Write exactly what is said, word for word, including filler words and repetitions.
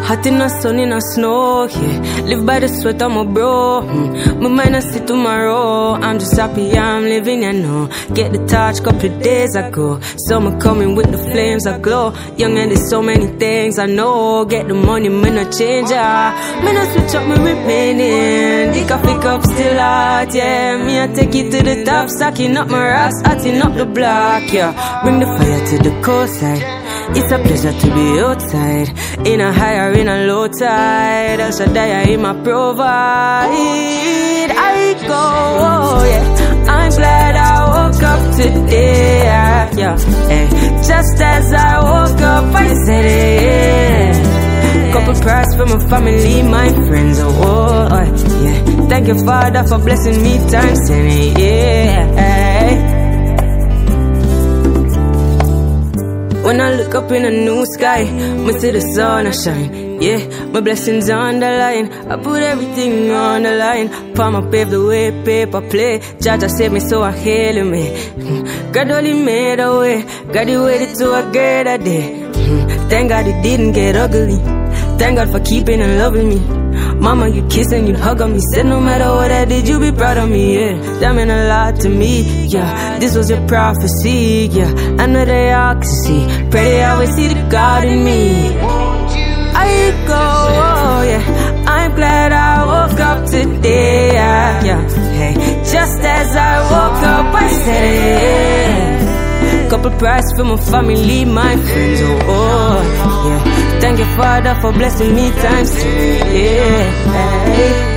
Hot in the sun, in the snow, yeah. Live by the sweat of my bro. Mm. My mind I see tomorrow. I'm just happy I'm living, you know. Get the touch couple of days ago. Summer coming with the flames that glow. Young and there's so many things I know. Get the money, me no change, ah. Me no switch up, me remaining. The coffee cup still hot, yeah. Me I take it to the top, stacking up my rocks, hotting up the block, yeah. Bring the fire to the coastside. It's a pleasure to be outside. In a high or in a low tide, El Shaddai in my provide. I go, oh, yeah. I'm glad I woke up today, yeah, yeah. Hey. Just as I woke up, I said it, yeah. Couple prayers for my family, my friends, oh, oh, oh, yeah. Thank you, Father, for blessing me times ten, yeah. When I look up in a new sky, me see the sun I shine, yeah. My blessings on the line, I put everything on the line. Palm pave the way, paper play. Jaja saved me, so I hail me. God only made a way, God he waited to a greater day. Thank God it didn't get ugly. Thank God for keeping and loving me. Mama, you kiss and you hug on me. Said no matter what I did, you be proud of me, yeah. That meant a lot to me, yeah. This was your prophecy, yeah. I know they all can see. Pray they always see the God in me. I go, oh, yeah. I'm glad I woke up today, yeah, yeah. Hey, just as I woke up, I said it. Couple prayers for my family, my friends, oh, oh, yeah. Thank you, Father, for blessing me times two, yeah. Hey.